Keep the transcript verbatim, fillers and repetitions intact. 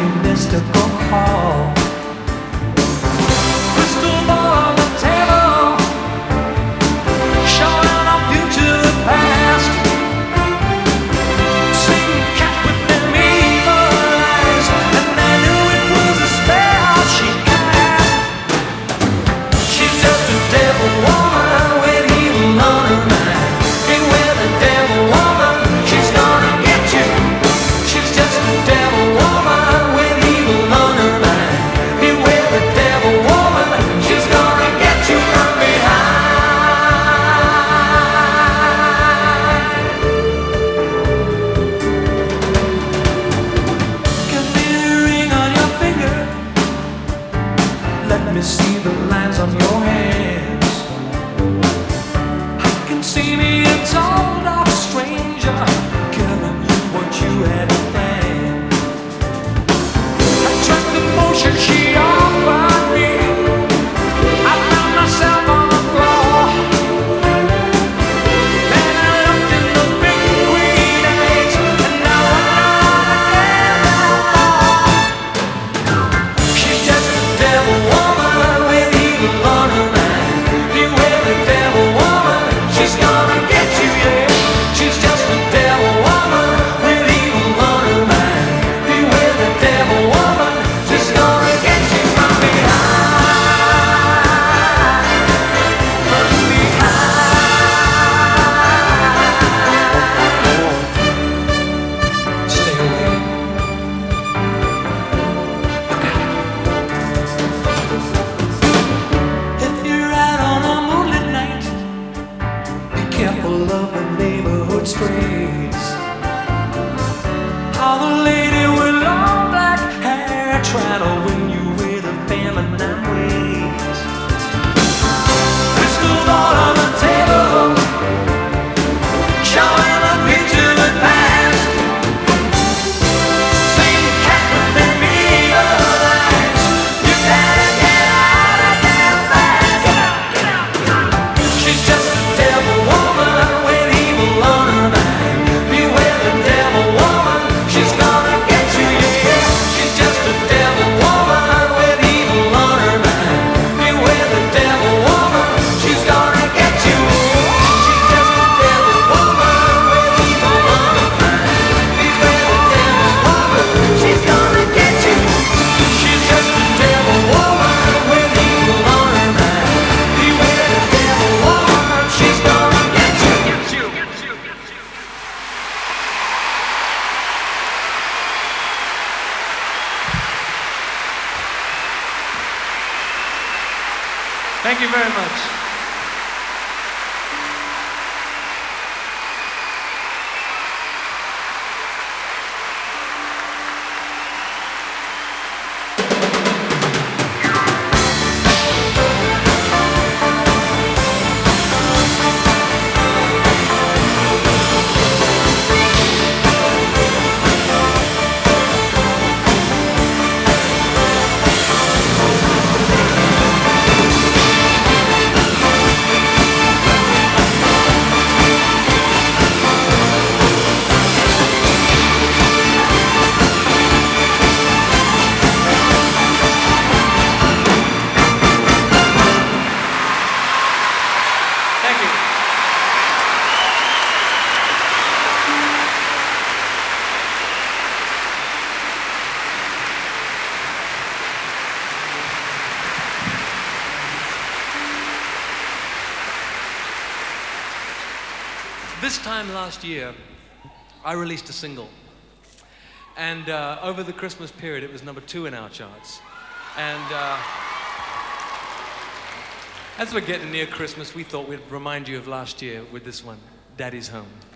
your mystical call. Crystal ball on the table, showing our future the past. Sing cat with them evil eyes, and I knew it was a spell she cast. She's just a devil woman with evil on her mind. Beware the devil woman, she's gonna get you. She's just a devil woman with evil on her mind. Beware the devil woman, she's gonna get you from behind. Give me the ring on your finger, let me see the lines on your hands. I can see me a tall dark stranger giving you what you had planned. I tried the motion she offered me, I found myself on the floor. Then I looked in those big green eyes, and now I know I can't. She's just a devil woman with evil on her mind. Beware the devil woman, she's gonna get you, yeah. She's just a devil woman with evil on her mind. Beware the devil woman, she's gonna get you from behind. From behind. Stay away. If you're out on a moonlit night, be careful of the neighborhood strays. How the lady with long black hair trying to win you with her feminine ways. Crystal ball on the table, showing a picture that past. Same cat with them evil eyes, you gotta get out of there fast. She's just a devil woman with evil on her mind. Beware the devil woman, she's gonna get you, yeah. She's just a devil woman with evil on her mind. Beware the devil woman, she's gonna get you. She's just a devil woman with evil on her mind. Beware the devil woman, she's gonna get you. She's just a devil woman with evil on her mind. Beware the devil woman, she's gonna get you. Thank you very much. Thank you. This time last year, I released a single. And uh, over the Christmas period, it was number two in our charts. And uh, as we're getting near Christmas, we thought we'd remind you of last year with this one, Daddy's Home.